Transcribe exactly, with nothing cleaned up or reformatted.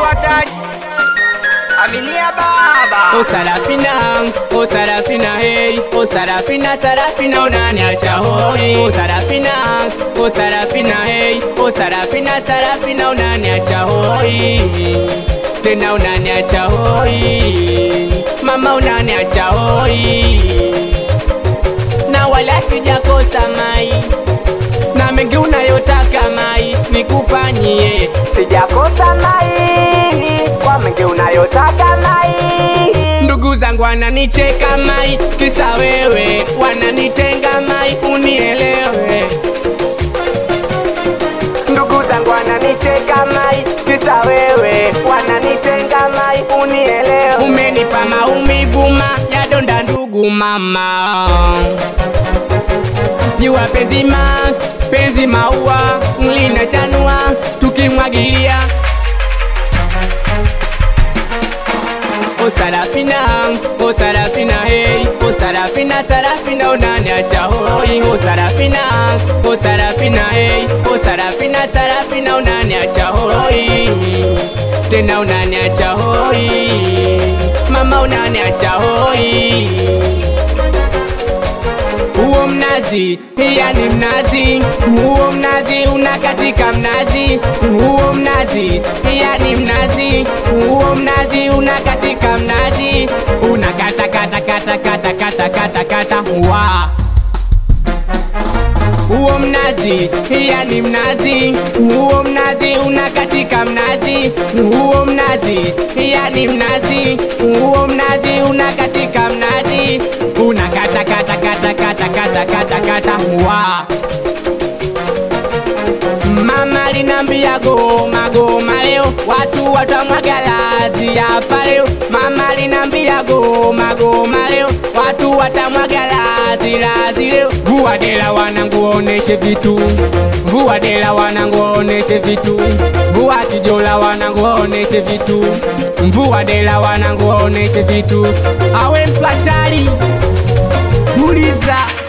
wataji Aminia baba. O Sarafina, o Sarafina hey, o Sarafina, Sarafina unaniacha hoi. O Sarafina, o Sarafina hey, o Sarafina, Sarafina unaniacha hoi. Tena unaniacha hoi, mama unaniacha hoi. Na wala sijakosa mai, na mengi unayotaka mai nikufanyie. Sijakosa mai, kwa mengi unayotaka mai. Ndugu zangu wananicheka mai, kisa wewe wananitenga mai, unielewe. Ndugu zangu wananicheka mai, kisa wewe wananitenga mai, unielewe. Umenipa maumivu ma ya donda ndugu mama. Jua penzi ma, penzi maua, mlina chanua, tukimwagilia. O Sarafina, o Sarafina hey, o Sarafina, Sarafina unaniacha hoi. O Sarafina, o Sarafina hey, o Sarafina, Sarafina unaniacha hoi. Tena unaniacha hoi, mama unaniacha hoi. Uo mnazi, yani mnazi, uo mnazi unakatika mnazi. Uo mnazi, yani mnazi, uo mnazi unakatika mnazi. Unakata kata kata kata kata kata kata wa. Uo mnazi, yani mnazi, uo mnazi unakatika mnazi. Uo mnazi, yani mnazi, uo mnazi unakatika mnazi. Unakata kata kata kata kata kata kata wa. Mama linambia goma goma leo, watu watamwaga lazi hapa leo. Mama linambia goma goma leo, watu watamwaga lazi lazi leo. Vua dela wanangu oneshe vitu, vua dela wanangu oneshe vitu, vua kijola wanangu oneshe vitu, vua dela wanangu oneshe vitu. Awe mtu hatari, uliza